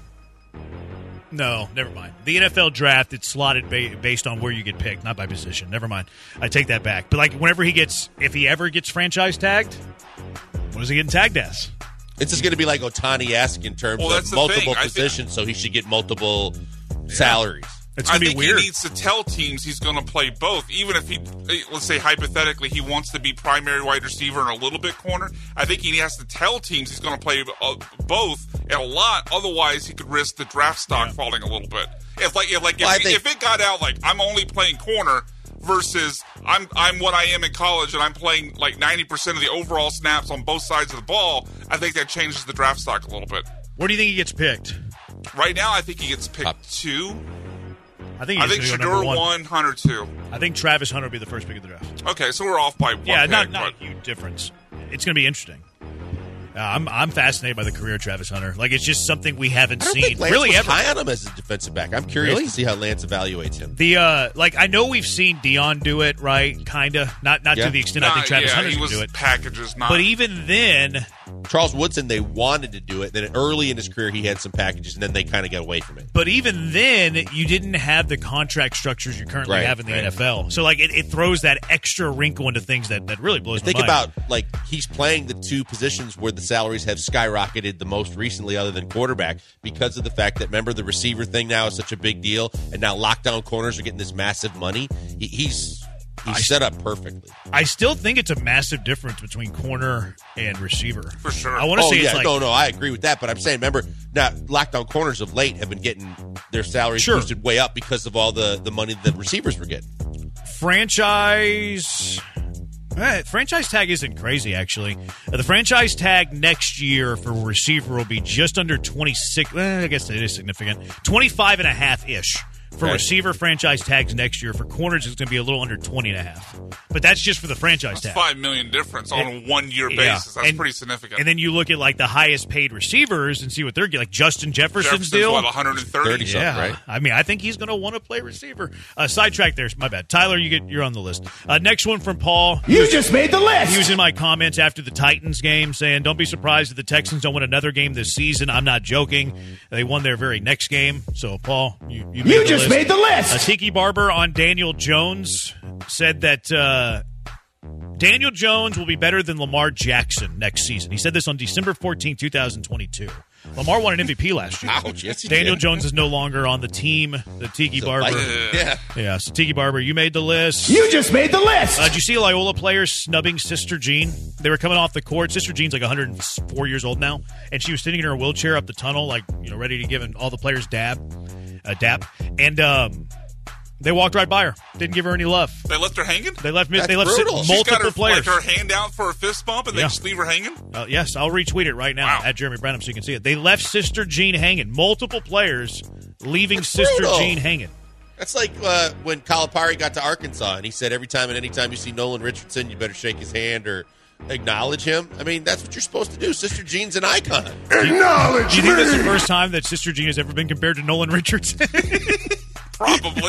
Speaker 5: No, never mind. The NFL draft, it's slotted based on where you get picked, not by position. Never mind. I take that back. But like if he ever gets franchise tagged, what is he getting tagged as?
Speaker 7: It's just going to be like Ohtani-esque in terms of multiple positions, so he should get multiple salaries.
Speaker 5: It's going to be weird.
Speaker 6: He needs to tell teams he's going to play both. Even if let's say hypothetically, he wants to be primary wide receiver and a little bit corner, I think he has to tell teams he's going to play both and a lot. Otherwise, he could risk the draft stock falling a little bit. If it got out like I'm only playing corner versus I'm what I am in college and I'm playing like 90% of the overall snaps on both sides of the ball, I think that changes the draft stock a little bit.
Speaker 5: Where do you think he gets picked?
Speaker 6: Right now, I think he gets picked 2.
Speaker 5: I think
Speaker 6: Shedeur 1, Hunter 2.
Speaker 5: I think Travis Hunter will be the first pick of the draft.
Speaker 6: Okay, so we're off by 1
Speaker 5: Yeah,
Speaker 6: pick,
Speaker 5: not a huge difference. It's going to be interesting. I'm fascinated by the career of Travis Hunter. Like, it's just something we haven't seen
Speaker 7: think Lance
Speaker 5: really
Speaker 7: was
Speaker 5: ever.
Speaker 7: High on him as a defensive back. I'm curious to see how Lance evaluates him.
Speaker 5: I know we've seen Dion do it, right? Kinda, not to the extent I think Travis Hunter's going to do it.
Speaker 6: Packages, not.
Speaker 5: But even then,
Speaker 7: Charles Woodson, they wanted to do it. Then early in his career, he had some packages, and then they kind of got away from it.
Speaker 5: But even then, you didn't have the contract structures you currently have in the NFL. So, like, it throws that extra wrinkle into things that really blows my mind.
Speaker 7: Think about, like, he's playing the 2 positions where the salaries have skyrocketed the most recently other than quarterback because of the fact that, remember, the receiver thing now is such a big deal, and now lockdown corners are getting this massive money. He's set up perfectly.
Speaker 5: I still think it's a massive difference between corner and receiver.
Speaker 6: For sure.
Speaker 5: I want to say it's like...
Speaker 7: No, I agree with that, but I'm saying, remember, now lockdown corners of late have been getting their salaries boosted way up because of all the money that receivers were getting.
Speaker 5: Franchise tag isn't crazy, actually. The franchise tag next year for receiver will be just under 26. I guess it is significant. 25.5-ish. For receiver franchise tags next year. For corners, it's going to be a little under 20.5. But that's just for the franchise tag.
Speaker 6: $5 million difference on a 1 year basis. That's pretty significant.
Speaker 5: And then you look at like the highest paid receivers and see what they're getting. Like Justin Jefferson's deal.
Speaker 6: What, 130
Speaker 5: something, right? I mean, I think he's going to want to play receiver. Sidetrack there. My bad. Tyler, you're on the list. Next one from Paul.
Speaker 11: You just made the list.
Speaker 5: He was in my comments after the Titans game saying, don't be surprised if the Texans don't win another game this season. I'm not joking. They won their very next game. So, Paul, you
Speaker 11: made the list.
Speaker 5: Tiki Barber on Daniel Jones said that Daniel Jones will be better than Lamar Jackson next season. He said this on December 14, 2022. Lamar won an MVP last year.
Speaker 7: Ouch, yes, he
Speaker 5: Daniel
Speaker 7: did.
Speaker 5: Jones is no longer on the team. The Tiki Barber. Yeah, so Tiki Barber, you made the list.
Speaker 11: You just made the list.
Speaker 5: Did you see Loyola players snubbing Sister Jean? They were coming off the court. Sister Jean's like 104 years old now, and she was sitting in her wheelchair up the tunnel, like, ready to give all the players dap. And they walked right by her. Didn't give her any love.
Speaker 6: They left her hanging?
Speaker 5: They left
Speaker 7: brutal.
Speaker 5: multiple
Speaker 6: She's got her,
Speaker 5: players.
Speaker 6: Like her hand out for a fist bump, and they just leave her hanging?
Speaker 5: Yes, I'll retweet it right now at Jeremy Branham so you can see it. They left Sister Jean hanging. Multiple players leaving Sister Jean hanging.
Speaker 7: That's like when Calipari got to Arkansas, and he said every time and anytime you see Nolan Richardson, you better shake his hand or acknowledge him. I mean, that's what you're supposed to do. Sister Jean's an icon.
Speaker 11: Acknowledge
Speaker 5: Do you think this is the first time that Sister Jean has ever been compared to Nolan Richardson?
Speaker 6: Probably.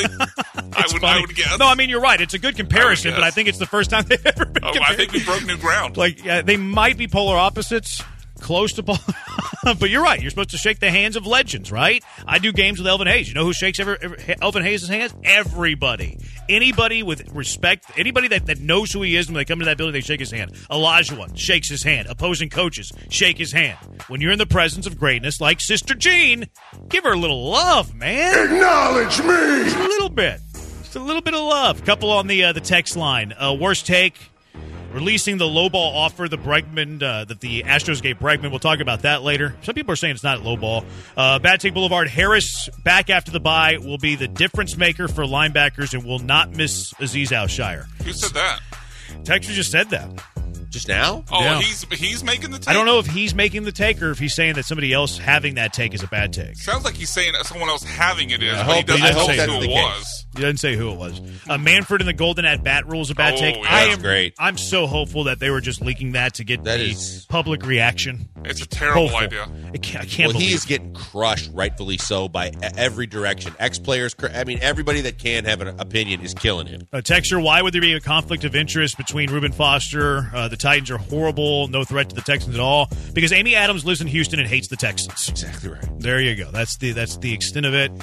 Speaker 6: I would guess.
Speaker 5: No, I mean, you're right. It's a good comparison, but I think it's the first time they've ever been compared.
Speaker 6: I think we broke new ground.
Speaker 5: Like, they might be polar opposites, close to polar. But you're right. You're supposed to shake the hands of legends, right? I do games with Elvin Hayes. You know who shakes Elvin Hayes' hands? Everybody. Anybody with respect, anybody that knows who he is when they come to that building, they shake his hand. Olajuwon shakes his hand. Opposing coaches shake his hand. When you're in the presence of greatness like Sister Jean, give her a little love, man.
Speaker 11: Acknowledge me.
Speaker 5: Just a little bit. Just a little bit of love. Couple on the text line. Worst take. Releasing the lowball offer that the Astros gave Bregman. We'll talk about that later. Some people are saying it's not lowball. Bad Take Boulevard. Harris back after the bye will be the difference maker for linebackers and will not miss Azeez Al-Shire.
Speaker 6: Who said that?
Speaker 5: Texas just said that.
Speaker 7: Just now?
Speaker 6: Oh,
Speaker 5: yeah.
Speaker 6: He's making the take?
Speaker 5: I don't know if he's making the take or if he's saying that somebody else having that take is a bad take.
Speaker 6: Sounds like he's saying that someone else having it is,
Speaker 5: I
Speaker 6: but he doesn't
Speaker 5: hope
Speaker 6: say
Speaker 5: that's
Speaker 6: who
Speaker 5: the
Speaker 6: it
Speaker 5: case.
Speaker 6: was.
Speaker 5: He doesn't say who it was. Manfred and the Golden at-bat rule is a bad take.
Speaker 6: Yeah, that's
Speaker 7: great.
Speaker 5: I'm so hopeful that they were just leaking that to get public reaction.
Speaker 6: It's a terrible
Speaker 5: Hopeful.
Speaker 6: idea.
Speaker 5: I can't believe
Speaker 7: he is getting crushed, rightfully so, by every direction. Ex-players, everybody that can have an opinion is killing him.
Speaker 5: Texture, why would there be a conflict of interest between Reuben Foster? The Titans are horrible, no threat to the Texans at all. Because Amy Adams lives in Houston and hates the Texans.
Speaker 7: Exactly right.
Speaker 5: There you go. That's the extent of it.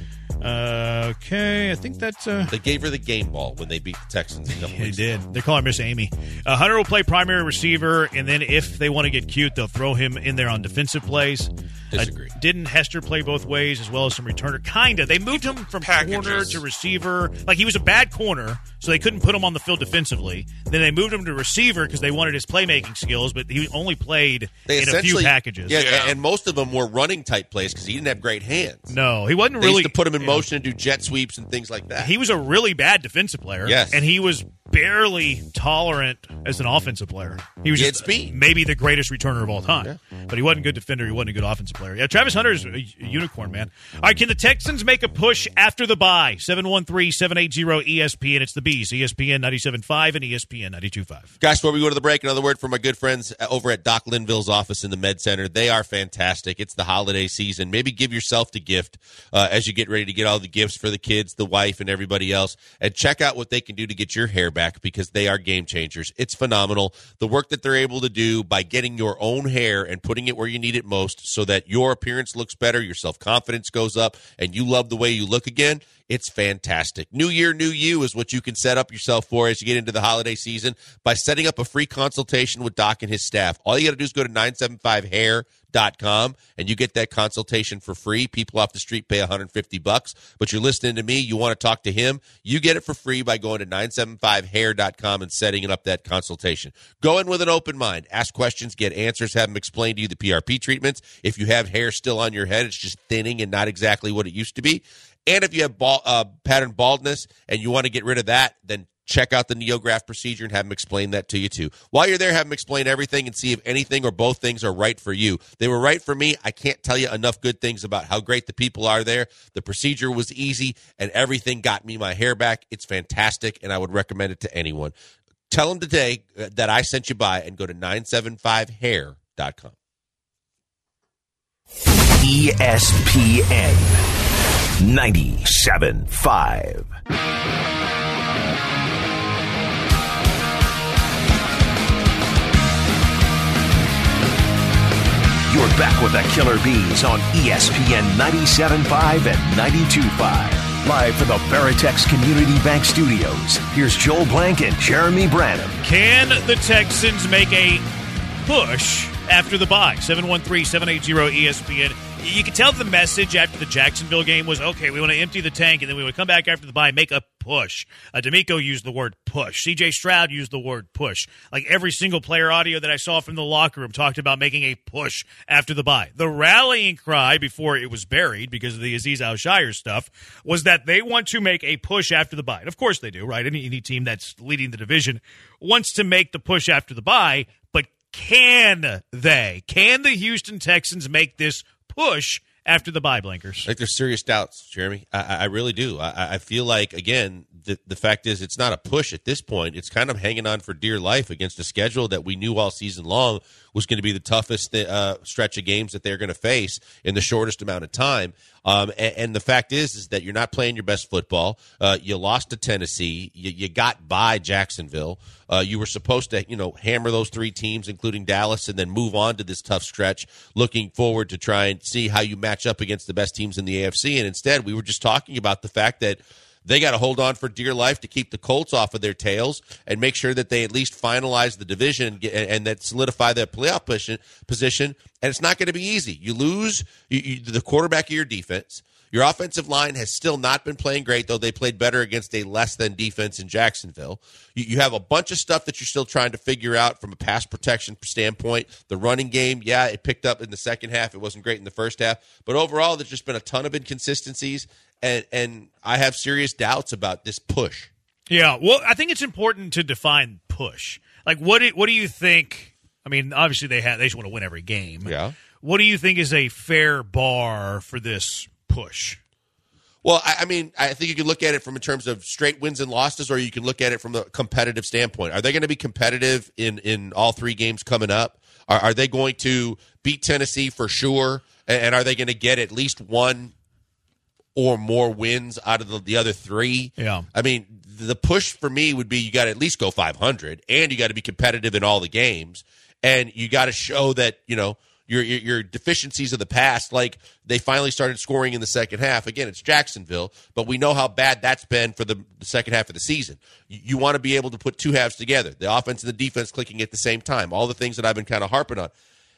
Speaker 5: Okay, I think that's...
Speaker 7: They gave her the game ball when they beat the Texans a couple weeks
Speaker 5: ago. They call her Miss Amy. Hunter will play primary receiver, and then if they want to get cute, they'll throw him in there on defensive plays.
Speaker 7: Disagree.
Speaker 5: Didn't Hester play both ways as well as some returner? Kind of. They moved him from corner to receiver. Like, he was a bad corner, so they couldn't put him on the field defensively. Then they moved him to receiver because they wanted his playmaking skills, but he only played in a few packages.
Speaker 7: Yeah, and most of them were running-type plays because he didn't have great hands.
Speaker 5: No, he wasn't
Speaker 7: They
Speaker 5: really...
Speaker 7: used to put him in motion and do jet sweeps and things like that.
Speaker 5: He was a really bad defensive player.
Speaker 7: Yes.
Speaker 5: And he was barely tolerant as an offensive player. He was just maybe the greatest returner of all time. Yeah. But he wasn't a good defender. He wasn't a good offensive player. Yeah, Travis Hunter is a unicorn, man. All right, can the Texans make a push after the bye? 713-780-ESPN. It's the Bees. ESPN 97.5 and ESPN 92.5.
Speaker 7: Guys, before we go to the break, another word from my good friends over at Doc Linville's office in the Med Center. They are fantastic. It's the holiday season. Maybe give yourself the gift as you get ready to get all the gifts for the kids, the wife, and everybody else. And check out what they can do to get your hair back back because they are game changers. It's phenomenal. The work that they're able to do by getting your own hair and putting it where you need it most so that your appearance looks better, your self-confidence goes up, and you love the way you look again, it's fantastic. New year, new you is what you can set up yourself for as you get into the holiday season by setting up a free consultation with Doc and his staff. All you got to do is go to 975hair.com and you get that consultation for free. People off the street pay $150, but you're listening to me, you want to talk to him, you get it for free by going to 975hair.com and setting up that consultation. Go in with an open mind. Ask questions, get answers, have them explain to you the PRP treatments. If you have hair still on your head, it's just thinning and not exactly what it used to be. And if you have pattern baldness and you want to get rid of that, then check out the NeoGraft procedure and have them explain that to you too. While you're there, have them explain everything and see if anything or both things are right for you. They were right for me. I can't tell you enough good things about how great the people are there. The procedure was easy and everything got me my hair back. It's fantastic and I would recommend it to anyone. Tell them today that I sent you by and go to 975hair.com.
Speaker 3: ESPN 97.5. You're back with the Killer Bees on ESPN 97.5 and 92.5. Live from the Veritex Community Bank Studios, here's Joel Blank and Jeremy Branham.
Speaker 5: Can the Texans make a push after the bye? 713-780-ESPN. You can tell the message after the Jacksonville game was, okay, we want to empty the tank, and then we would come back after the bye and make a push. D'Amico used the word push. C.J. Stroud used the word push. Like every single player audio that I saw from the locker room talked about making a push after the bye. The rallying cry before it was buried because of the Azeez Al-Shaair stuff was that they want to make a push after the bye. And of course they do, right? Any team that's leading the division wants to make the push after the bye, but can they? Can the Houston Texans make this push after the bye, Blankers?
Speaker 7: I think there's serious doubts, Jeremy. I really do. I feel like, again, the fact is it's not a push at this point. It's kind of hanging on for dear life against a schedule that we knew all season long was going to be the toughest stretch of games that they're going to face in the shortest amount of time. And the fact is that you're not playing your best football. You lost to Tennessee. You got by Jacksonville. You were supposed to, hammer those three teams, including Dallas, and then move on to this tough stretch, looking forward to try and see how you match up against the best teams in the AFC. And instead, we were just talking about the fact that they got to hold on for dear life to keep the Colts off of their tails and make sure that they at least finalize the division and that solidify their playoff position. And it's not going to be easy. You lose the quarterback of your defense. Your offensive line has still not been playing great, though they played better against a less-than defense in Jacksonville. You have a bunch of stuff that you're still trying to figure out from a pass protection standpoint. The running game, yeah, it picked up in the second half. It wasn't great in the first half. But overall, there's just been a ton of inconsistencies, and I have serious doubts about this push.
Speaker 5: Yeah, well, I think it's important to define push. Like, what do you think? I mean, obviously they just want to win every game.
Speaker 7: Yeah.
Speaker 5: What do you think is a fair bar for this push?
Speaker 7: Well, I mean, I think you can look at it from in terms of straight wins and losses, or you can look at it from the competitive standpoint. Are they going to be competitive in all three games coming up? Are they going to beat Tennessee for sure? And are they going to get at least one or more wins out of the other three?
Speaker 5: Yeah.
Speaker 7: I mean, the push for me would be you got to at least go 500, and you got to be competitive in all the games, and you got to show that, your deficiencies of the past, like they finally started scoring in the second half. Again, it's Jacksonville, but we know how bad that's been for the second half of the season. You want to be able to put two halves together, the offense and the defense clicking at the same time, all the things that I've been kind of harping on.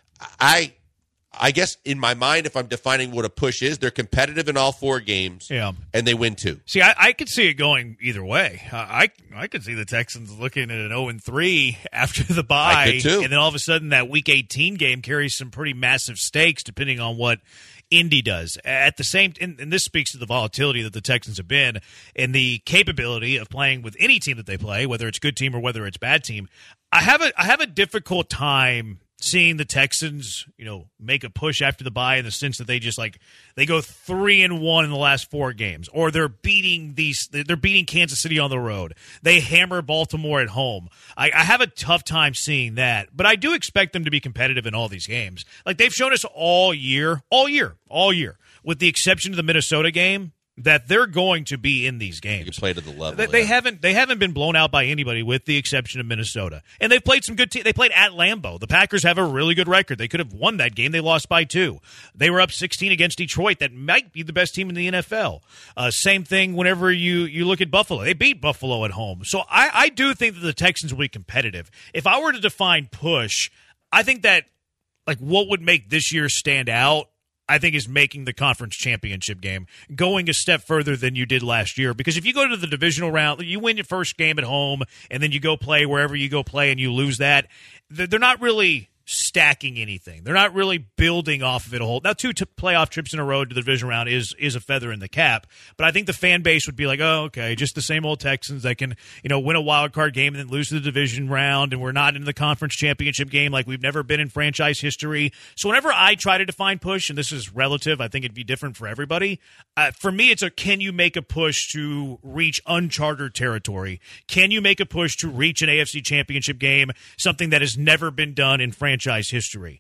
Speaker 7: I guess in my mind, if I'm defining what a push is, they're competitive in all four games, and they win two.
Speaker 5: See, I could see it going either way. I could see the Texans looking at an 0-3 after the bye,
Speaker 7: I could too.
Speaker 5: And then all of a sudden that Week 18 game carries some pretty massive stakes depending on what Indy does. At the same, and this speaks to the volatility that the Texans have been and the capability of playing with any team that they play, whether it's good team or whether it's bad team. I have a difficult time seeing the Texans, make a push after the bye in the sense that they just they go 3-1 in the last four games, or they're beating Kansas City on the road. They hammer Baltimore at home. I have a tough time seeing that, but I do expect them to be competitive in all these games. Like they've shown us all year, with the exception of the Minnesota game, that they're going to be in these games.
Speaker 7: You play to the level.
Speaker 5: They haven't been blown out by anybody, with the exception of Minnesota. And they've played some good teams. They played at Lambeau. The Packers have a really good record. They could have won that game. They lost by 2. They were up 16 against Detroit. That might be the best team in the NFL. Same thing whenever you look at Buffalo. They beat Buffalo at home. So I do think that the Texans will be competitive. If I were to define push, I think that what would make this year stand out, I think, is making the conference championship game, going a step further than you did last year. Because if you go to the divisional round, you win your first game at home, and then you go play wherever you go play and you lose that, they're not really stacking anything. They're not really building off of it a whole. Now, 2 playoff trips in a row to the division round is a feather in the cap, but I think the fan base would be like, oh, okay, just the same old Texans that can, win a wild card game and then lose to the division round, and we're not in the conference championship game like we've never been in franchise history. So whenever I try to define push, and this is relative, I think it'd be different for everybody. For me, it's can you make a push to reach uncharted territory? Can you make a push to reach an AFC championship game, something that has never been done in franchise history?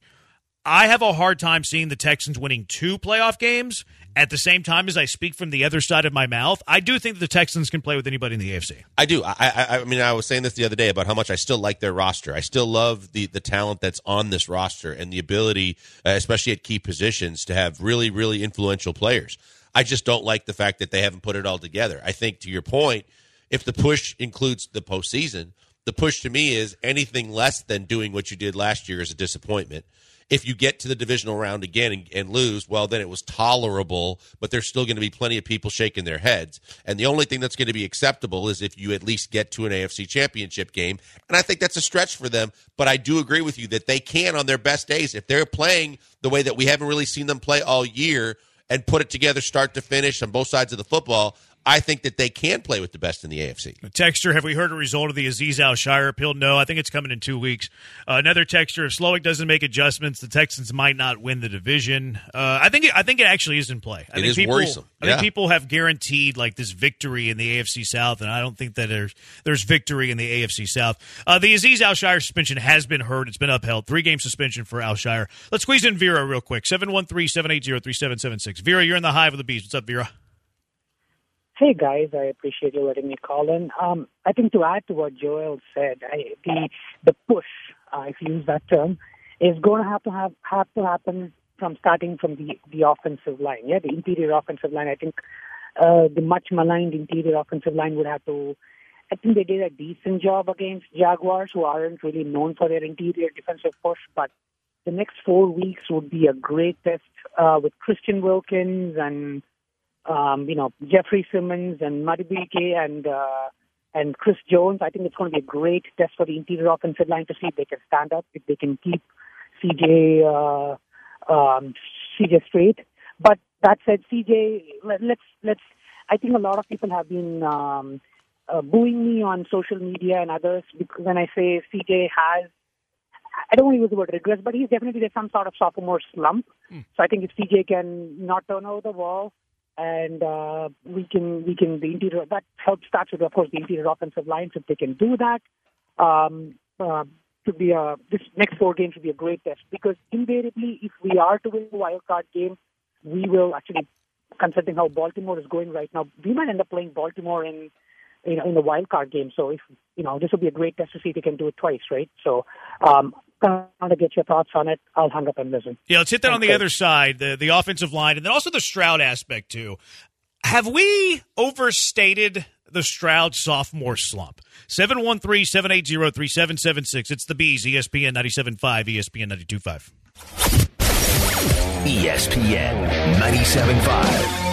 Speaker 5: I have a hard time seeing the Texans winning 2 playoff games at the same time as I speak from the other side of my mouth. I do think that the Texans can play with anybody in the AFC.
Speaker 7: I do. I mean, I was saying this the other day about how much I still like their roster. I still love the talent that's on this roster and the ability, especially at key positions, to have really, really influential players. I just don't like the fact that they haven't put it all together. I think, to your point, if the push includes the postseason, the push to me is anything less than doing what you did last year is a disappointment. If you get to the divisional round again and lose, well, then it was tolerable, but there's still going to be plenty of people shaking their heads. And the only thing that's going to be acceptable is if you at least get to an AFC championship game. And I think that's a stretch for them, but I do agree with you that they can on their best days. If they're playing the way that we haven't really seen them play all year and put it together start to finish on both sides of the football, I think that they can play with the best in the AFC.
Speaker 5: Texter, have we heard a result of the Azeez Al-Shaair appeal? No, I think it's coming in 2 weeks. Another texter, if Slowick doesn't make adjustments, the Texans might not win the division. I think it actually is in play. I think
Speaker 7: worrisome.
Speaker 5: I think people have guaranteed this victory in the AFC South, and I don't think that there's victory in the AFC South. The Azeez Al-Shaair suspension has been heard. It's been upheld. 3-game suspension for Al-Shaair. Let's squeeze in Vera real quick. 713-780-3776. Vera, you're in the Hive of the Beast. What's up, Vera?
Speaker 2: Hey, guys, I appreciate you letting me call in. I think to add to what Joel said, the push, if you use that term, is going to have to happen starting from the offensive line. Yeah, the interior offensive line. I think the much maligned interior offensive line would have to. I think they did a decent job against Jaguars, who aren't really known for their interior defensive push. But the next 4 weeks would be a great test with Christian Wilkins and Jeffrey Simmons and Madubuike and Chris Jones. I think it's going to be a great test for the interior offensive line to see if they can stand up, if they can keep CJ straight. But that said, CJ, let's. I think a lot of people have been booing me on social media and others because when I say CJ has, I don't want to use the word regress, but he's definitely there's some sort of sophomore slump. So I think if CJ can not turn over the ball, and we can the interior that helps start with, of course, the interior offensive lines. If they can do that, to be this next 4 games would be a great test because invariably, if we are to win the wild card game, we will actually, considering how Baltimore is going right now, we might end up playing Baltimore in the wild card game. So if this will be a great test to see if we can do it twice, right? So. Want to get your thoughts on it. I'll hang up and listen.
Speaker 5: Yeah, let's hit that on the other side, the offensive line, and then also the Stroud aspect, too. Have we overstated the Stroud sophomore slump? 713-780-3776. It's the Bees, ESPN 97.5, ESPN 92.5.
Speaker 3: ESPN 97.5.